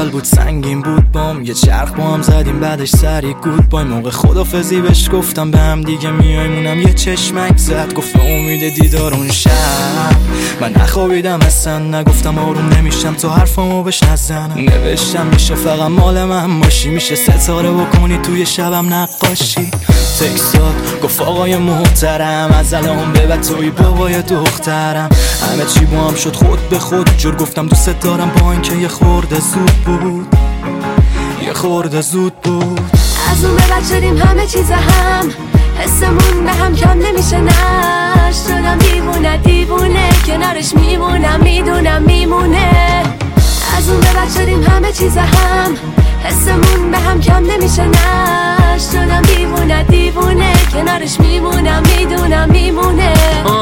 اول بود سنگین بود بام، یه چرخ با هم زدیم بعدش سری گود بای. موقع خدافزی بهش گفتم به هم دیگه میایمونم، یه چشمک زد گفت به امید دیدار اون شب. من نخوابیدم اصلا، نگفتم آروم نمیشم تو حرفامو بهش نزنم. نوشتم میشه فقط مال من باشی، میشه ستاره بکنی توی شبم نقاشی. تکسات گفت آقای محترم از الان به بعد توی بابای دخترم. همه چی با هم شد خود به خود، جور گفتم دوست دارم با اینکه یه خورده زود بود، یه خورده زود بود. از اون به بعد شدیم همه چیز هم، حسمون به هم کم نمیشه نش. شدم دیوونه دیوونه کنارش میمونم، میدونم میمونه. از اون به بعد شدیم همه چیز هم، حسمون به هم کم نمیشه نش. شدم دیوونه دیوونه کنارش میمونم، میدونم میمونه.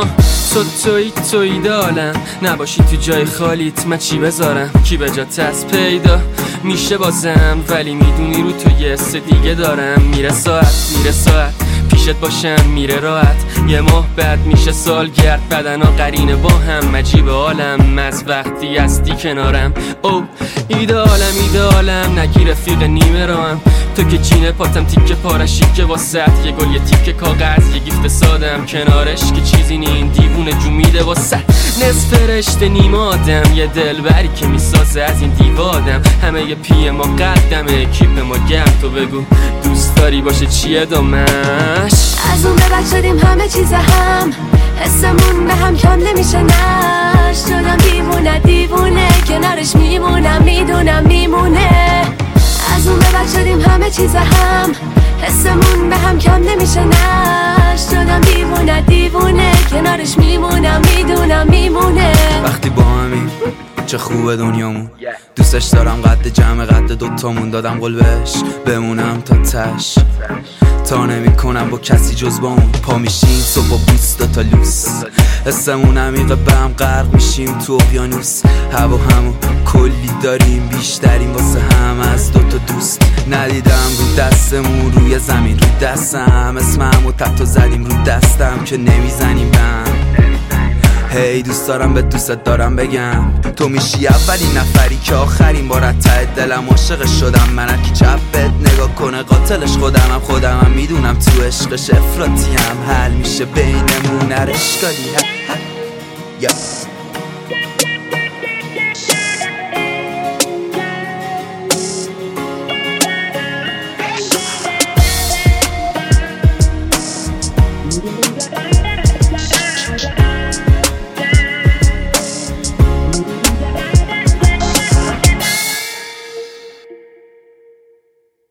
توی دالم نباشی تو جای خالیت، من چی بذارم کی به جات از پیدا میشه بازم. ولی میدونی رو تو یه حس دیگه دارم، میره ساعت پیشت باشم میره راحت. یه ماه بعد میشه سالگرد، بدنا قرینه با هم عجیب عالم. از وقتی هستی کنارم او ایدالم نگی رفیق نیمه راهم. تو که جینه پاتم تیکه پارشی که واسط، یه گل یه تیکه کاغذ یه گیفت سادم کنارش که چیزی نین دیوونه جو میده واسط. نصف رشته نیمه آدم، یه دلبری که میسازه از این دیوادم. همه یه پی ما قدمه کیپ ما گرم، تو بگو دوست داری باشه چیه دامش. از اون به بعد شدیم همه چیز هم، حسمون به هم کم نمیشه نش. شدم دیوونه کنارش میمونم، میدونم میمونه. از اون به بعد شدیم همه چیز هم، حسمون به هم کم نمیشه نش. شدم دیوونه کنارش میمونم، میدونم میمونه. وقتی با همین چه خوبه دنیامون، دوستش دارم قد جمع قد دوتامون. دادم قول بهش بمونم تا تش، تا نمی کنم با کسی جز با اون. پا میشیم صبح با بوست تا لوس، حسمون عمیقه به هم غرق میشیم تو اقیانوس. هوا همون کلی داریم بیشتریم واسه هم از دوتا دوست. ندیدم رو دستمون روی زمین، رو دستم اسمم و تحت زدیم رو دستم که نمیزنیم بم. هی دوست دارم به دوست دارم بگم، تو میشی اولین نفری که آخرین بار ته دلم عاشق شدم. من هرکی چپت نگاه کنه قاتلش خودمم میدونم تو عشقش افراطیم. حل میشه بینمون هر اشکالی.